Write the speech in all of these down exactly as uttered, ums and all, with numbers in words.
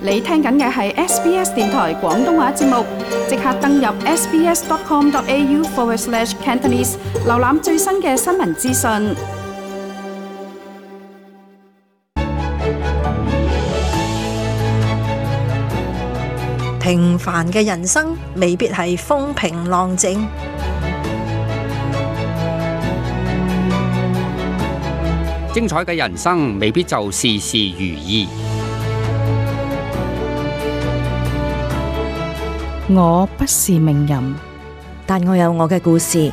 你聽緊嘅係 S B S 電台廣東話節目，即刻登入 sbs.com.au forward slash Cantonese， 瀏覽最新嘅新聞資訊。 平凡嘅人生未必係風平浪靜， 精彩嘅人生未必就事事如意。 我不是名人， 但我有我嘅故事。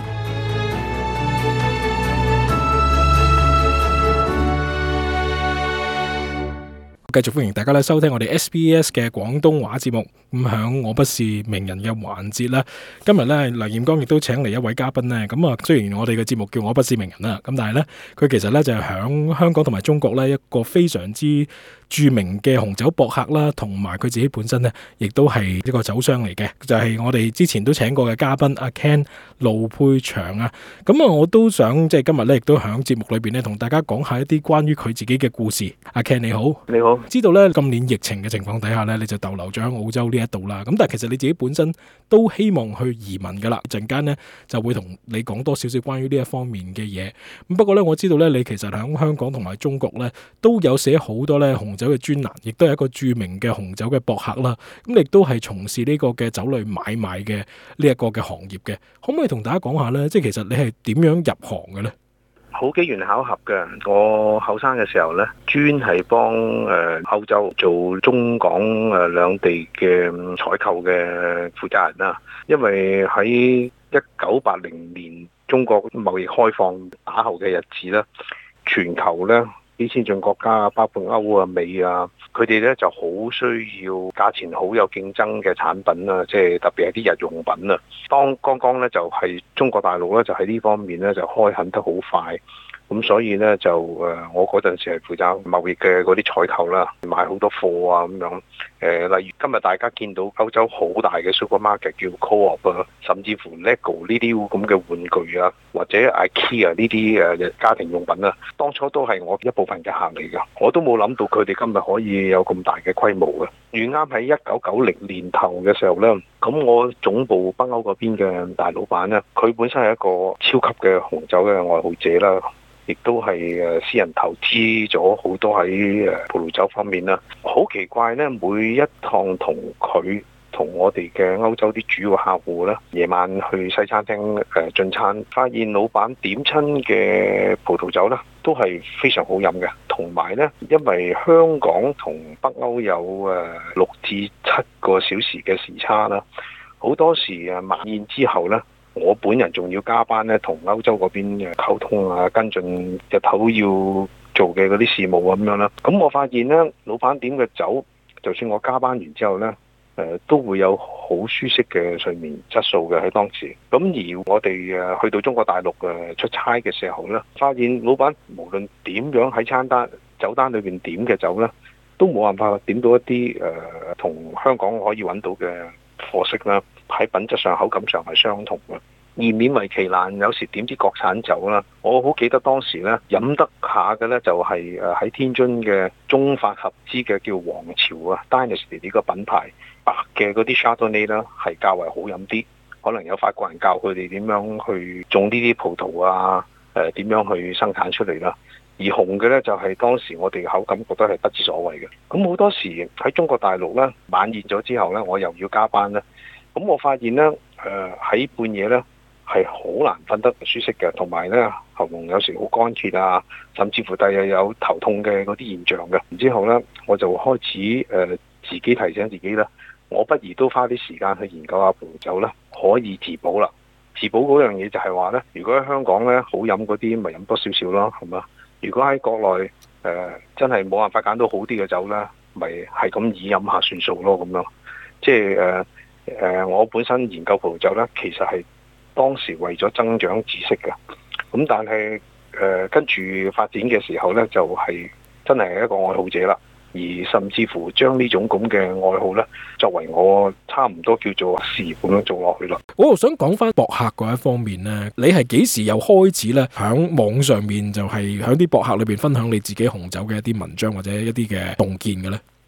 繼續歡迎大家咧收聽我哋 S B S 嘅廣東話節目。咁響我不是名人嘅環節啦，今日咧黎彥剛亦都請嚟一位嘉賓咧。咁啊，雖然我哋嘅節目叫我不是名人啦，咁但係咧佢其實咧就係響香港同埋中國咧一個非常之著名嘅紅酒博客啦，同埋佢自己本身咧亦都係一個酒商嚟嘅，就係、是、我哋之前都請過嘅嘉賓阿 Ken 盧佩祥啊。咁啊，我都想即係今日咧亦都響節目裏邊咧同大家講下一啲關於佢自己嘅故事。阿 Ken 你好， 你好。 知道咧今年疫情嘅情況底下咧，你就逗留咗喺澳洲呢一度啦。咁但係其實你自己本身都希望去移民噶啦，陣間咧就會同你講多少少關於呢一方面嘅嘢。咁不過咧我知道咧你其實喺香港同埋中國咧都有寫好多咧紅酒嘅專欄，亦都係一個著名嘅紅酒嘅博客啦。咁亦都係從事呢個嘅酒類買賣嘅呢一個嘅行業嘅。可唔可以同大家講下咧？即係其實你係點樣入行嘅咧？ 好機緣巧合嘅，我後生嘅時候呢，專係幫誒歐洲做中港誒兩地嘅採購嘅負責人啦。因為喺一九八零年中國貿易開放打後嘅日子啦，全球呢啲先進國家包括歐啊、美啊，佢哋呢就好需要價錢好有競爭嘅產品啊，即係特別係啲日用品啊。當剛剛呢就係中國大陸呢，就喺呢方面呢就開墾得好快。咁所以呢，就誒，我嗰陣時係負責貿易嘅嗰啲採購啦，買好多貨啊咁樣。誒，例如今日大家見到歐洲好大嘅 supermarket 叫 Co-op 啊，甚至乎 Lego 呢啲咁嘅玩具啊，或者 IKEA 呢啲誒家庭用品啊，當初都係我一部分嘅客嚟㗎。我都冇諗到佢哋今日可以有咁大嘅規模嘅。遇啱喺一九九零年頭嘅時候呢，咁我總部北歐嗰邊嘅大老闆呢，佢本身係一個超級嘅紅酒嘅愛好者啦。亦都係誒私人投資咗好多喺誒葡萄酒方面啦。好奇怪呢，每一趟同佢同我哋嘅歐洲啲主要客戶咧，夜晚去西餐廳誒進餐，發現老闆點親嘅葡萄酒呢都係非常好飲嘅。同埋呢，因為香港同北歐有誒六至七個小時嘅時差啦，好多時啊晚宴之後呢，我本人仲要加班咧，同歐洲嗰邊嘅溝通啊，跟進日頭要做嘅嗰啲事務咁樣啦。咁我發現咧，老闆點嘅酒，就算我加班完之後咧，誒、呃、都會有好舒適嘅睡眠質素嘅喺當時。咁而我哋誒去到中國大陸誒出差嘅時候咧，發現老闆無論點樣喺餐單酒單裏邊點嘅酒咧，都冇辦法點到一啲誒同香港可以揾到嘅貨色啦。喺品質上、口感上係相同嘅，而勉為其難，有時點啲國產酒啦。我好記得當時咧飲得下嘅咧，就係誒喺天津嘅中法合資嘅叫皇朝啊 Dynasty 呢個品牌白嘅嗰啲 Chardonnay 啦，係較為好飲啲。可能有法國人教佢哋點樣去種呢啲葡萄啊，誒點樣去生產出嚟啦。而紅嘅咧就係當時我哋口感覺得係不知所謂嘅。咁好多時喺中國大陸咧晚宴咗之後咧，我又要加班咧。咁我發現咧，誒、呃、喺半夜咧係好難瞓得舒適嘅，同埋咧喉嚨有時好乾竭啊，甚至乎第日有頭痛嘅嗰啲現象嘅。然之後咧，我就開始誒、呃、自己提醒自己啦，我不如都花啲時間去研究下葡萄酒啦，可以自保啦。自保嗰樣嘢就係話咧，如果喺香港咧好飲嗰啲，咪飲多少少咯，係嘛？如果喺國內誒、呃、真係冇辦法揀到好啲嘅酒咧，咪係咁以飲下算數咯，咁樣即係誒。呃誒、呃，我本身研究葡萄酒咧，其實係當時為咗增長知識嘅。咁但係誒跟住發展嘅時候咧，就係、是、真係一個愛好者啦。而甚至乎將呢種咁嘅愛好咧，作為我差唔多叫做事業咁樣做落去啦。 我又想講翻博客嗰一方面咧，你係幾時又開始咧喺網上面就係喺啲博客裏邊分享你自己紅酒嘅一啲文章或者一啲嘅洞見嘅咧？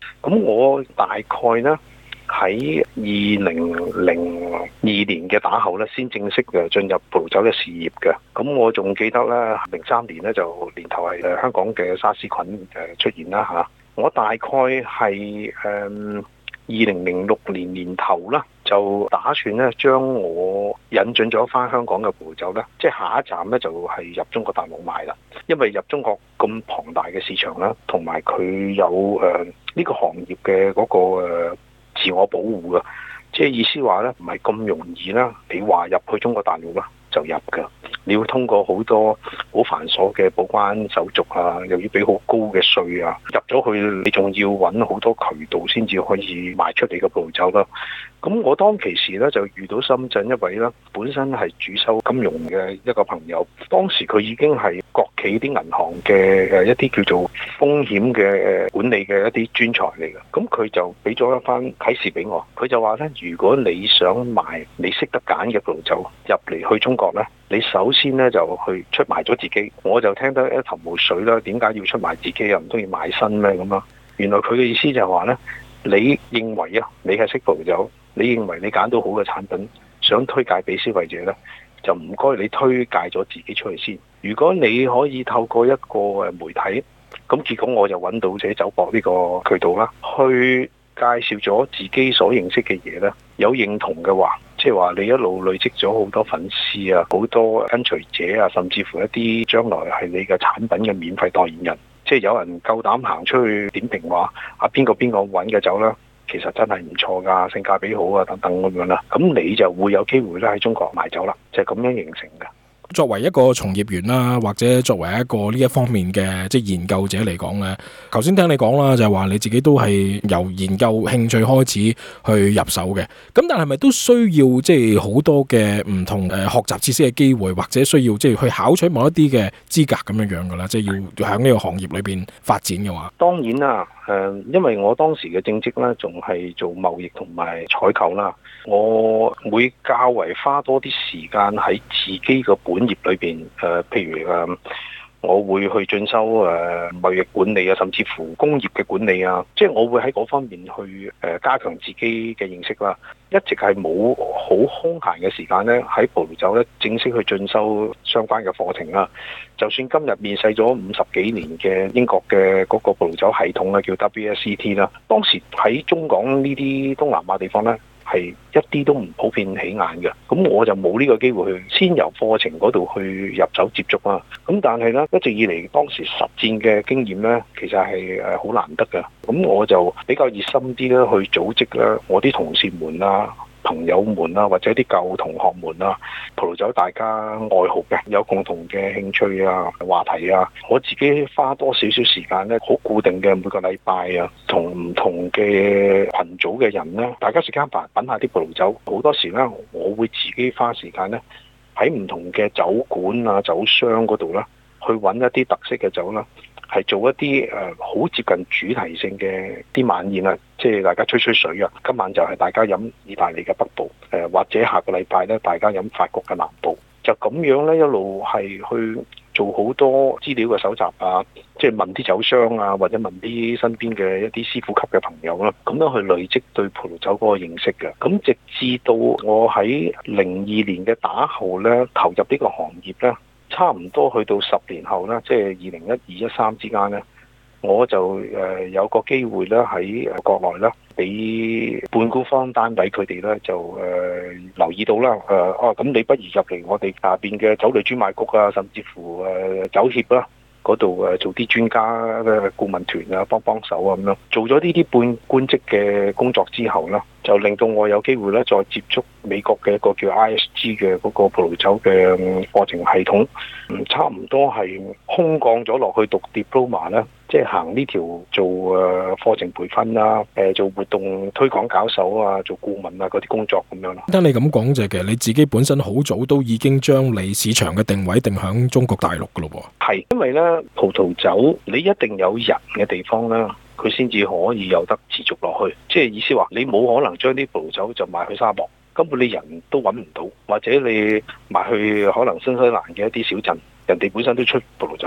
咁我大概呢，喺二零零二年嘅打後咧，先正式嘅進入葡萄酒嘅事業嘅。咁我仲記得咧，零三年咧就年頭係誒香港嘅沙士菌誒出現啦嚇。我大概係誒二零零六年年頭啦，就打算咧將我引進咗翻香港嘅葡萄酒咧，即係下一站咧就係入中國大陸賣啦。因為入中國咁龐大嘅市場啦，同埋佢有誒呢個行業嘅嗰個誒自我保護嘅，即係意思話咧，唔係咁容易啦。你話入去中國大陸啦，就入㗎。你要通過好多好繁瑣嘅報關手續啊，又要俾好高嘅稅啊。入咗去，你仲要揾好多渠道先至可以賣出你嘅葡萄酒啦。咁我當其時咧就遇到深圳一位咧，本身係主修金融嘅一個朋友，當時佢已經係國企啲銀行嘅誒一啲叫做風險嘅誒管理嘅一啲專才嚟嘅。咁佢就俾咗一番啟示俾我，佢就話咧，如果你想賣你識得揀嘅葡萄酒入嚟去中國咧，你首先咧就去出賣咗自己。我就聽得一頭霧水啦，點解要出賣自己啊？唔通要賣身咩咁啊？原來佢嘅意思就係話咧，你認為啊，你係識葡萄酒，你認為你揀到好嘅產品，想推介俾消費者咧，就唔該你推介咗自己出去先。如果你可以透過一個誒媒體，咁結果我就揾到這酒博呢個渠道啦，去介紹咗自己所認識嘅嘢咧，有認同嘅話，即係話你一路累積咗好多粉絲啊，好多跟隨者啊，甚至乎一啲將來係你嘅產品嘅免費代言人，即係有人夠膽行出去點評話啊邊個邊個揾嘅酒啦，其實真係唔錯㗎，性價比好啊等等咁樣啦，咁你就會有機會咧喺中國賣酒啦，就係咁樣形成嘅。 作為一個從業員啦，或者作為一個呢一方面嘅即係研究者嚟講咧，頭先聽你講啦，就係話你自己都係由研究興趣開始去入手嘅。咁但係咪都需要即係好多嘅唔同誒學習知識嘅機會，或者需要即係去考取某一啲嘅資格咁樣樣噶啦？即係要喺呢個行業裏邊發展嘅話， 當然啦，誒，因為我當時嘅正職咧，仲係做貿易同埋採購啦，我會較為花多啲時間喺自己個本業裏邊，誒，譬如誒，我會去進修誒貿易管理啊，甚至乎工業嘅管理啊，即係我會喺嗰方面去誒加強自己嘅認識啦。一直係冇好空閒嘅時間咧，喺葡萄酒咧正式去進修相關嘅課程啦。就算今日面世咗五十幾年嘅英國嘅嗰個葡萄酒系統咧，叫 W S E T 啦，當時喺中港呢啲東南亞地方咧，係一啲都唔普遍起眼嘅，咁我就冇呢個機會去先由課程嗰度去入手接觸啦。咁但係咧，一直以嚟當時實戰嘅經驗咧，其實係誒好難得嘅。咁我就比較熱心啲咧，去組織咧我啲同事們啦、朋友們啦，或者啲舊同學們啦，葡萄酒大家愛好嘅，有共同嘅興趣啊、話題啊，我自己花多少少時間咧，好固定嘅每個禮拜啊，同唔同嘅群組嘅人咧，大家食間飯品下啲葡萄酒，好多時咧，我會自己花時間咧喺唔同嘅酒館啊、酒商嗰度啦，去揾一啲特色嘅酒啦。係做一啲誒好接近主題性嘅啲晚宴啊，即係大家吹吹水啊。今晚就係大家飲意大利嘅北部，誒、呃、或者下個禮拜咧，大家飲法國嘅南部，就咁樣咧一路係去做好多資料嘅搜集啊，即係問啲酒商啊，或者問啲身邊嘅一啲師傅級嘅朋友啦，咁樣去累積對葡萄酒嗰個認識嘅。咁直至到我喺零二年嘅打後咧，投入呢個行業咧。差唔多去到十年後啦，即係二零一二一三之間咧，我就誒有個機會咧喺國內咧，俾半官方單位佢哋咧就誒、呃、留意到啦，誒哦咁你不如入嚟我哋下邊嘅酒類專賣局啊，甚至乎誒、呃、酒協啦嗰度誒做啲專家嘅顧問團啊，幫幫手啊咁樣，做咗呢啲半官職嘅工作之後啦，就令到我有機會咧再接觸美國嘅一個叫 I S G 嘅嗰個葡萄酒嘅課程系統，嗯，差唔多係空降咗落去讀 diploma 啦，即係行呢條做誒課程培訓啦，誒做活動推廣搞手啊，做顧問啊嗰啲工作咁樣咯。 聽你咁講就係其實你自己本身好早都已經將你市場嘅定位定響中國大陸噶咯喎。 係，因為咧葡萄酒你一定有人嘅地方啦，佢先至可以有得持續落去。即係意思話，你冇可能將啲葡萄酒就賣去沙漠，根本你人都揾唔到，或者你賣去可能新西蘭嘅一啲小鎮，人哋本身都出葡萄酒啦，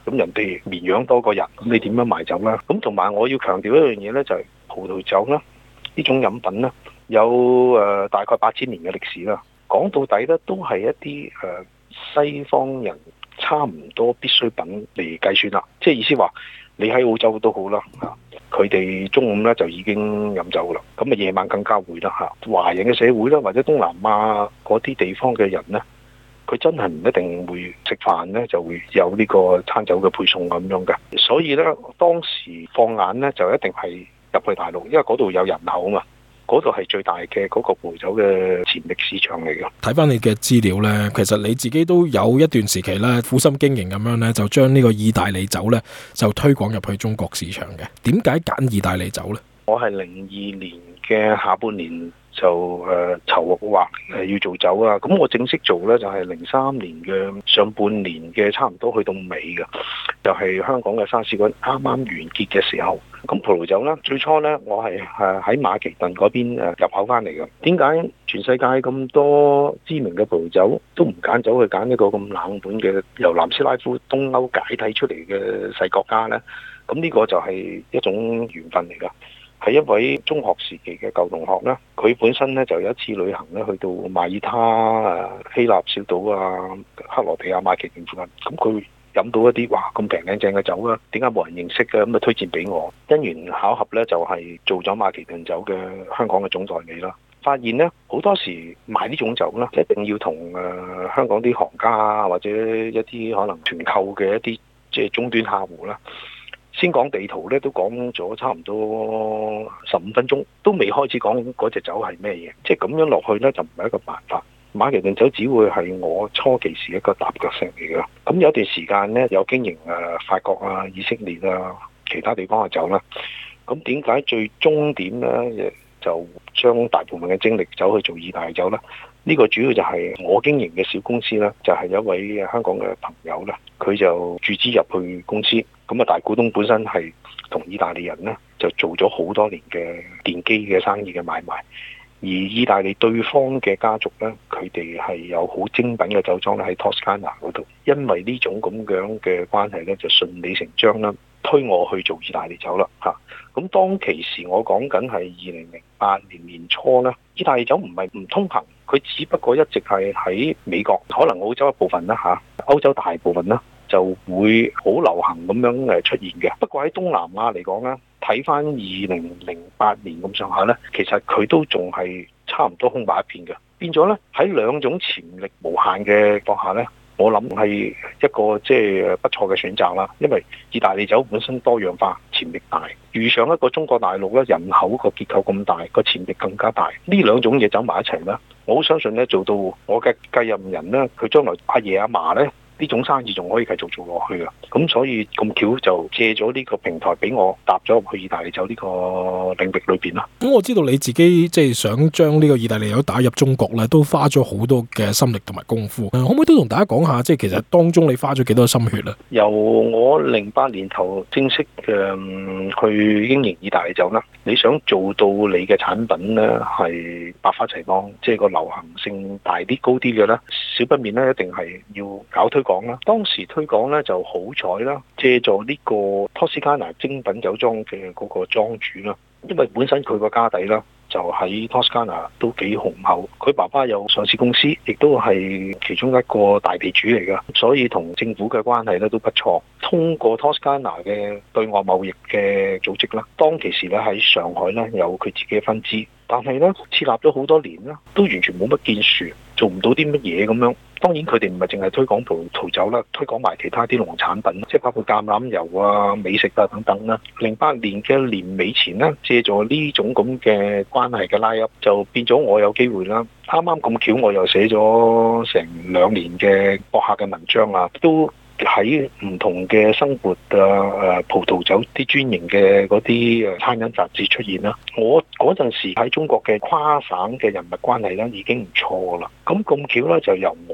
咁人哋綿羊多過人，咁你點樣賣酒咧？咁同埋我要強調一樣嘢咧，就係葡萄酒啦，呢種飲品咧，有誒、呃、大概八千年嘅歷史啦。講到底咧，都係一啲誒、呃、西方人差唔多必需品嚟計算啦。即係意思話，你喺澳洲都好啦嚇，佢哋中午咧就已經飲酒啦，咁啊夜晚更加會啦嚇。華人嘅社會啦，或者東南亞嗰啲地方嘅人咧，佢真係唔一定會食飯咧，就會有呢個餐酒嘅配送咁樣嘅。所以咧，當時放眼咧就一定係入去大陸，因為嗰度有人口啊嘛。嗰度係最大嘅嗰個葡萄酒嘅潛力市場嚟嘅。 睇翻你嘅資料呢，其實你自己都有一段時期咧，苦心經營咁樣呢，就將呢個意大利酒呢，就推廣入去中國市場嘅。點解揀意大利酒呢？ 我係零二年嘅下半年就誒籌劃誒要做酒啊，咁我正式做呢，就係零三年嘅上半年嘅差唔多去到尾嘅，就係香港嘅沙士嗰啱啱完結嘅時候。咁葡萄酒呢，最初呢，我係誒喺馬其頓嗰邊誒入口翻嚟嘅。點解全世界咁多知名嘅葡萄酒都唔揀酒去揀一個咁冷門嘅由南斯拉夫東歐解體出嚟嘅細國家呢？咁呢個就係一種緣分嚟㗎。係一位中學時期嘅舊同學啦，佢本身咧就有一次旅行咧，去到馬耳他啊、希臘小島啊、克羅地亞馬其頓附近，咁佢飲到一啲哇咁平靚正嘅酒啊，點解冇人認識嘅？咁啊推薦俾我，因緣巧合咧就係做咗馬其頓酒嘅香港嘅總代理啦。發現咧好多時賣呢種酒咧，一定要同誒、呃、香港啲行家啊，或者一啲可能團購嘅一啲即係終端客戶啦。先講地圖咧，都講咗差唔多十五分鐘，都未開始講嗰隻酒係咩嘢。即係咁樣落去咧，就唔係一個辦法。馬其頓酒只會係我初期時一個踏腳石嚟嘅。咁有一段時間咧，有經營誒法國啊、以色列啊、其他地方嘅酒啦。咁點解最終點咧，就將大部分嘅精力走去做意大利酒咧？呢個主要就係我經營嘅小公司啦，就係有一位香港嘅朋友啦，佢就注資入去公司。咁啊，大股東本身係同意大利人呢，就做咗好多年嘅電機嘅生意嘅買賣。而意大利對方嘅家族呢，佢哋係有好精品嘅酒莊咧喺 Toscana 嗰度。因為呢種咁樣嘅關係呢，就順理成章啦，推我去做意大利酒啦嚇。咁當其時我講緊係二零零八年年初呢，意大利酒唔係唔通行，佢只不過一直係喺美國，可能澳洲一部分啦嚇，歐洲大部分啦，就會好流行咁樣誒出現嘅。不過喺東南亞嚟講咧，睇翻二零零八年咁上下咧，其實佢都仲係差唔多空白一片嘅。變咗咧，喺兩種潛力無限嘅況下咧，我諗係一個即係不錯嘅選擇啦。因為意大利酒本身多樣化，潛力大，遇上一個中國大陸咧，人口個結構咁大，個潛力更加大。呢兩種嘢走埋一齊咧，我好相信咧，做到我嘅繼任人咧，佢將來阿爺阿嫲咧，呢種生意仲可以繼續做落去嘅，咁所以咁巧就借咗呢個平台俾我踏咗入去意大利酒呢個領域裏邊啦。咁、嗯、 我知道你自己即係想將呢個意大利酒打入中國咧，都花咗好多嘅心力同埋功夫。可唔可以都同大家講下，即係其實當中你花咗幾多心血咧？ 由我零八年頭正式嘅、嗯、去經營意大利酒啦，你想做到你嘅產品咧係百花齊放，即係個流行性大啲高啲嘅咧，少不免咧一定係要搞推講啦，當時推廣咧就好彩啦，借助呢個 Toscana 精品酒莊嘅嗰個莊主啦，因為本身佢個家底啦就喺 Toscana 都幾雄厚，佢爸爸有上市公司，亦都係其中一個大地主嚟噶，所以同政府嘅關係咧都不錯。通過 Toscana 嘅對外貿易嘅組織啦，當其時咧喺上海咧有佢自己嘅分支，但係咧設立咗好多年啦，都完全冇乜建樹，做唔到啲乜嘢咁樣。當然佢哋唔係淨係推廣葡萄酒啦，推廣埋其他啲農產品，即係包括橄欖油啊、美食啊等等啦。零八年嘅年尾前呢，借助呢種咁嘅關係嘅拉入，就變咗我有機會啦。啱啱咁巧，我又寫咗成兩年嘅博客嘅文章啊，都喺唔同嘅生活啊、誒葡萄酒啲專營嘅嗰啲誒餐飲雜誌出現啦。我嗰陣時喺中國嘅跨省嘅人物關係咧已經唔錯啦。咁咁巧咧，就由我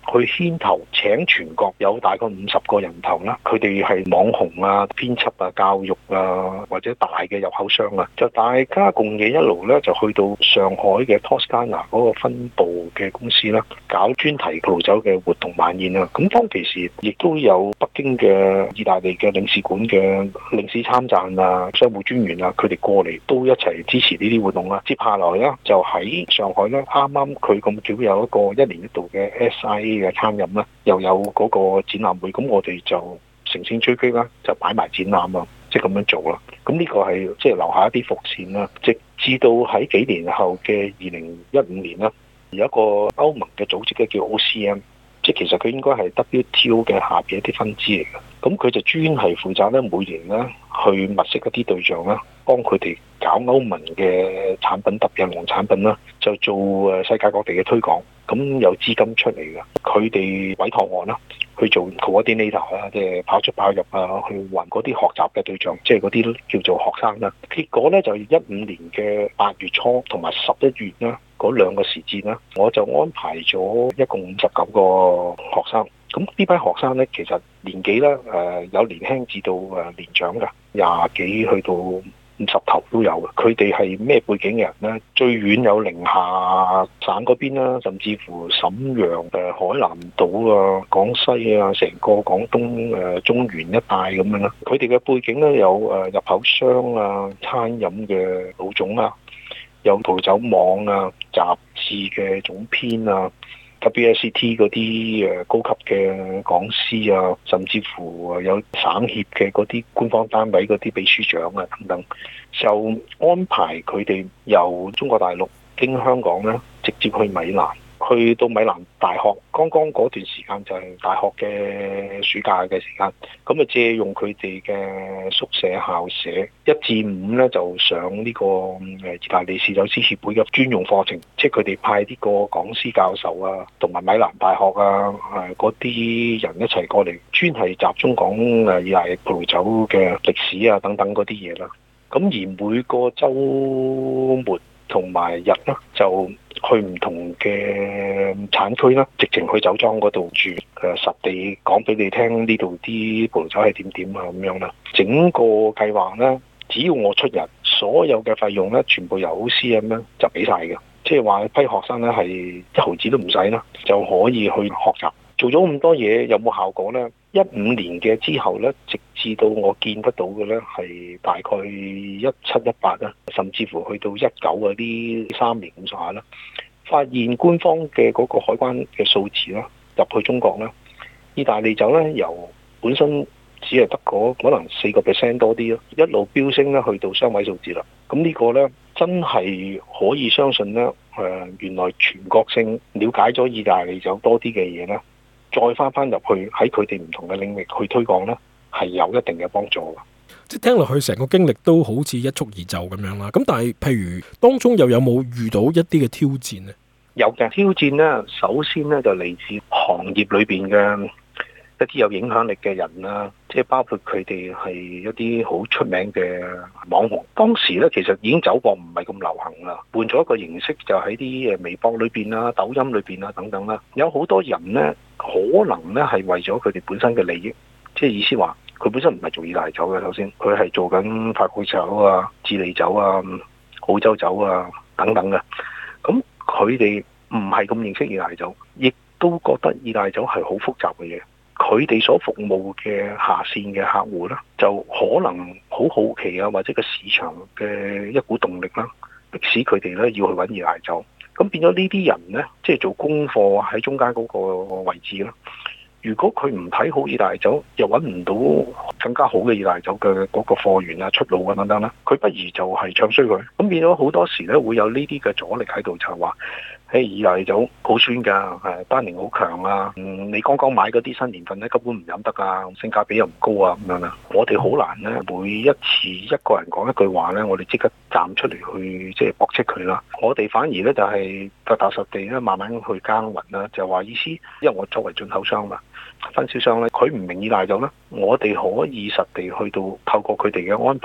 去牽頭請全國有大概五十個人頭啦，佢哋係網紅啊、編輯啊、教育啊或者大嘅入口商啊，就大家共冶一爐咧，就去到上海嘅 Toscana 嗰個分部嘅公司啦，搞專題葡萄酒嘅活動晚宴啊。咁當其時亦都有北京嘅意大利嘅領事館嘅領事參贊啊、商務專員啊，佢哋過嚟都一齊支持呢啲活動啊。接下來咧就喺上海咧，啱啱佢咁巧有一個一年一度嘅 S I A 嘅餐飲啦，又有嗰個展覽會，咁我哋就乘勝追擊啦，就擺埋展覽啊，即係咁樣做啦。咁呢個係即係留下一啲伏線啦，直至到喺幾年後嘅二零一五年啦，有一個歐盟嘅組織咧叫 O C M， 即係其實佢應該係 W T O 嘅下邊一啲分支嚟嘅。咁佢就專係負責咧每年咧去物色一啲對象啦，幫佢哋搞歐盟嘅產品，特別係農產品啦，就做誒世界各地嘅推廣。咁有資金出嚟嘅，佢哋委託我啦，去做 coordinator 啦，即係跑出跑入啊，去揾嗰啲學習嘅對象，即係嗰啲叫做學生啦。結果咧就一五年嘅八月初同埋十一月啦，嗰兩個時節啦，我就安排咗一共五十九個學生。咁呢班學生咧，其實年紀咧誒有年輕至到誒年長嘅，廿幾去到五十頭都有嘅。佢哋係咩背景嘅人咧？最遠有寧夏省嗰邊啦，甚至乎瀋陽、誒海南島啊、廣西啊，成個廣東誒中原一帶咁樣啦。佢哋嘅背景咧有誒入口商啊、餐飲嘅老總啊，有葡萄酒網啊、雜誌嘅總編啊。W S E T 嗰啲誒高級嘅講師啊，甚至乎有省協嘅嗰啲官方單位嗰啲秘書長啊等等，就安排佢哋由中國大陸經香港咧，直接去米蘭。去到米蘭大學，剛剛嗰段時間就係大學嘅暑假嘅時間，咁啊借用佢哋嘅宿舍校舍，一至五咧就上呢個誒意大利侍酒師協會嘅專用課程，即係佢哋派啲個講師教授啊，同埋米蘭大學啊誒嗰啲人一齊過嚟，專係集中講誒意大利葡萄酒嘅歷史啊等等嗰啲嘢啦。咁而每個週末同埋日啦，就去唔同嘅產區啦，直情去酒莊嗰度住，誒實地講俾你聽呢度啲葡萄酒係點點啊咁樣啦。整個計劃咧，只要我出人，所有嘅費用咧，全部由 O C M 咧就俾晒嘅，即係話批學生咧係一毫子都唔使啦，就可以去學習。做咗咁多嘢，有冇效果呢？一五年嘅之後呢，直至到我見得到嘅呢，係大概一七一八啦，甚至乎去到一九嗰啲三年咁上下啦。發現官方嘅嗰個海關嘅數字啦，入去中國呢，意大利酒呢，由本身只係得嗰可能四個 percent 多啲咯，一路飆升咧去到雙位數字啦。咁呢個呢，真係可以相信呢，誒原來全國性了解咗意大利酒多啲嘅嘢呢，再翻翻入去喺佢哋唔同嘅領域去推廣呢，係有一定嘅幫助嘅。 即係聽落去成個經歷都好似一蹴而就咁樣啦。咁但係譬如當中又有冇遇到一啲嘅挑戰呢？ 有嘅挑戰呢，首先呢，就嚟自行業裏邊嘅一啲有影響力嘅人啦，即係包括佢哋係一啲好出名嘅網紅。當時呢，其實已經走過唔係咁流行啦，換咗一個形式，就喺啲誒微博裏邊啦、抖音裏邊啊等等啦，有好多人呢，可能呢係為咗佢哋本身嘅利益，即係意思話佢本身唔係做意大利酒嘅，首先佢係做緊法國酒啊、智利酒啊、澳洲酒啊等等嘅。咁佢哋唔係咁認識意大利酒，亦都覺得意大利酒係好複雜嘅嘢。佢哋所服務嘅下線嘅客戶呢，就可能好好奇啊，或者個市場嘅一股動力啦，迫使佢哋呢要去揾意大利酒。咁變咗呢啲人呢，即係做功課喺中間嗰個位置啦。如果佢唔睇好意大利酒，又揾唔到更加好嘅意大利酒嘅嗰個貨源啊、出路啊等等啦，佢不如就係唱衰佢。咁變咗好多時咧，會有呢啲嘅阻力喺度，就係話，誒意大利酒好酸㗎，誒單寧好強啊，嗯，你剛剛買嗰啲新年份咧根本唔飲得啊，性價比又唔高啊咁樣啦。我哋好難咧，每一次一個人講一句話咧，我哋即刻站出嚟去即係駁斥佢啦。我哋反而咧就係腳踏實地咧，慢慢去耕耘啦，就話意思，因為我作為進口商嘛。分銷商咧，佢唔明意大利酒咧，我哋可以實地去到透過佢哋嘅安排咧，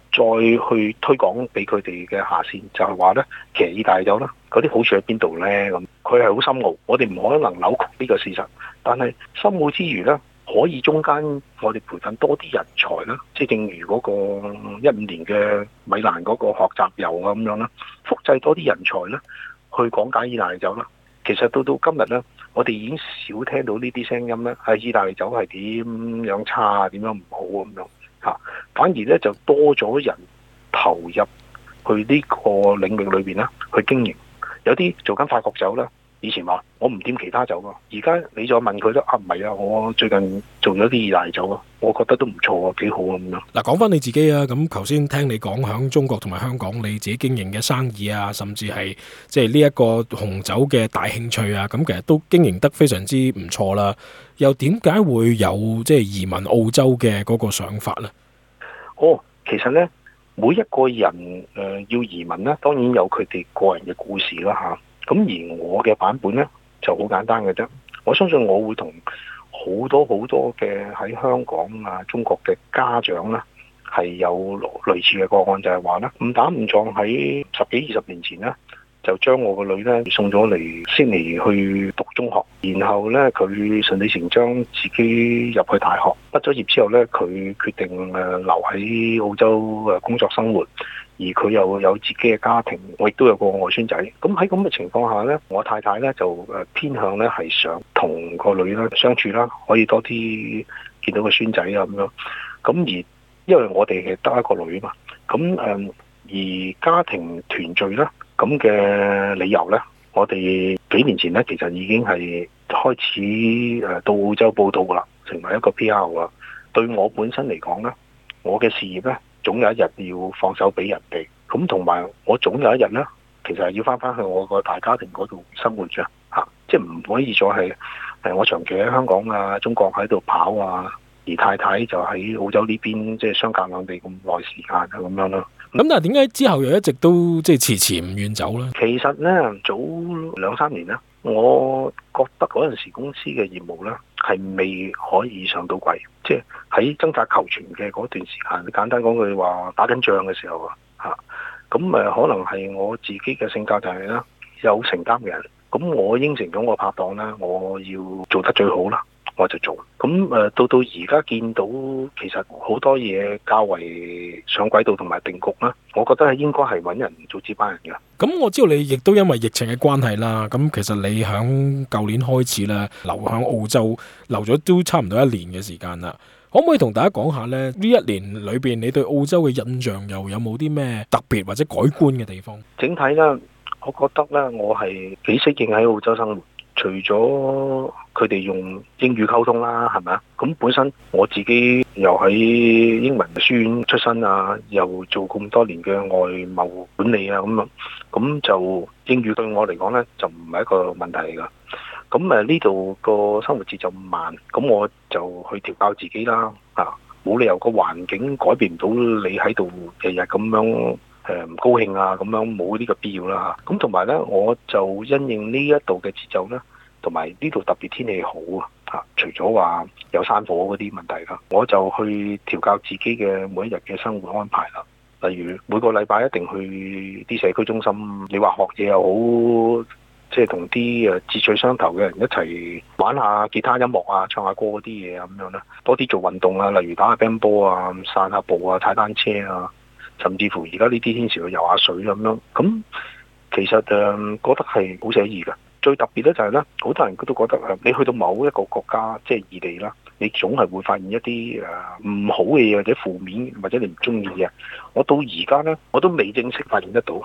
再去推廣俾佢哋嘅下線，就係話咧，其實意大利酒啦，嗰啲好處喺邊度咧？咁佢係好深奧，我哋唔可能扭曲呢個事實。但係深奧之餘咧，可以中間我哋培訓多啲人才啦，即係正如嗰個一五年嘅米蘭嗰個學習遊啊咁樣啦，複製多啲人才啦，去講解意大利酒啦。其實到到今日咧，我哋已經少聽到呢啲聲音咧，係意大利酒係點樣差啊，點樣唔好咁樣嚇，反而咧就多咗人投入去呢個領域裏邊啦，去經營。有啲做緊法國酒啦，以前話我唔掂其他酒㗎，而家你再問佢都啊，唔係啊，我最近做咗啲意大利酒啊，我覺得都唔錯啊，幾好啊咁樣。 嗱，講翻你自己啊，咁頭先聽你講響中國同埋香港你自己經營嘅生意啊，甚至係即係呢一個紅酒嘅大興趣啊，咁其實都經營得非常之唔錯啦。又點解會有即係移民澳洲嘅嗰個想法呢？ 哦，其實呢，每一個人誒、呃、要移民呢，當然有佢哋個人嘅故事啦嚇。咁而我嘅版本呢，就好簡單嘅啫。我相信我會同好多好多嘅喺香港啊、中國嘅家長呢，係有類似嘅個案，就係話呢，誤打誤撞喺十幾二十年前呢，就將我個女呢送咗嚟悉尼去讀中學，然後呢，佢順理成章自己入去大學，畢咗業之後呢，佢決定誒留喺澳洲誒工作生活。而佢又有自己嘅家庭，我亦都有個外孫仔。咁喺咁嘅情況下呢，我太太呢就誒偏向呢係想同個女呢相處啦，可以多啲見到個孫仔啊咁樣。咁而因為我哋係得一個女嘛，咁誒而家庭團聚啦咁嘅理由呢，我哋幾年前呢其實已經係開始誒到澳洲報到噶啦，成為一個 P R 啦。對我本身嚟講呢，我嘅事業呢，總有一日要放手俾人哋，咁同埋我總有一日呢，其實係要翻翻去我個大家庭嗰度生活啫，嚇，即係唔可以再係誒我長期喺香港啊、中國喺度跑啊，而太太就喺澳洲呢邊，即係相隔兩地咁耐時間啊咁樣咯。 咁但係點解之後又一直都即係遲遲唔願走呢？ 其實呢，早兩三年呢，我覺得嗰陣時公司嘅業務呢，係未可以上到櫃，即係喺掙扎求存嘅嗰段時間。簡單講句話，打緊仗嘅時候啊，嚇咁誒，可能係我自己嘅性格就係啦，有承擔嘅人。咁我應承咗我拍檔啦，我要做得最好啦，我就做。咁誒到到而家見到，其實好多嘢較為上軌道同埋定局啦，我覺得係應該係揾人做接班人嘅。 咁我知道你亦都因為疫情嘅關係啦，咁其實你響舊年開始咧留響澳洲，留咗都差唔多一年嘅時間啦。可唔可以同大家講下呢？呢一年裏邊你對澳洲嘅印象又有冇啲咩特別或者改觀嘅地方？ 整體咧，我覺得咧，我係幾適應喺澳洲生活。除咗佢哋用英語溝通啦，係咪啊？咁本身我自己又喺英文書院出身啊，又做咁多年嘅外貿管理啊，咁樣咁就英語對我嚟講呢，就唔係一個問題嚟㗎。咁誒呢度個生活節奏慢，咁我就去調教自己啦。啊，冇理由個環境改變唔到你喺度日日咁樣。誒唔高興啊，咁樣冇呢個必要啦。咁同埋呢，我就因應呢一度嘅節奏呢，同埋呢度特別天氣好啊。嚇，除咗話有山火嗰啲問題啦，我就去調教自己嘅每一日嘅生活安排啦。例如每個禮拜一定去啲社區中心，你話學嘢又好，即係同啲誒志趣相投嘅人一齊玩下吉他音樂啊，唱下歌嗰啲嘢啊，咁樣啦。多啲做運動啊，例如打下乒乓波啊，散下步啊，踩單車啊。甚至乎而家呢啲天時去游下水咁樣，咁其實誒、呃、覺得係好寫意嘅。最特別咧就係咧，好多人都覺得誒，你去到某一個國家，即係異地啦，你總係會發現一啲誒唔好嘅嘢，或者負面，或者你唔中意嘅。我到而家咧，我都未正式發現得到。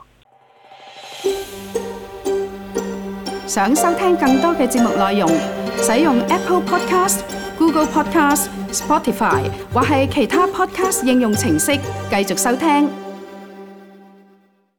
想收聽更多嘅節目內容，使用 Apple Podcast、Google Podcast、Spotify 或係其他 Podcast 應用程式繼續收聽。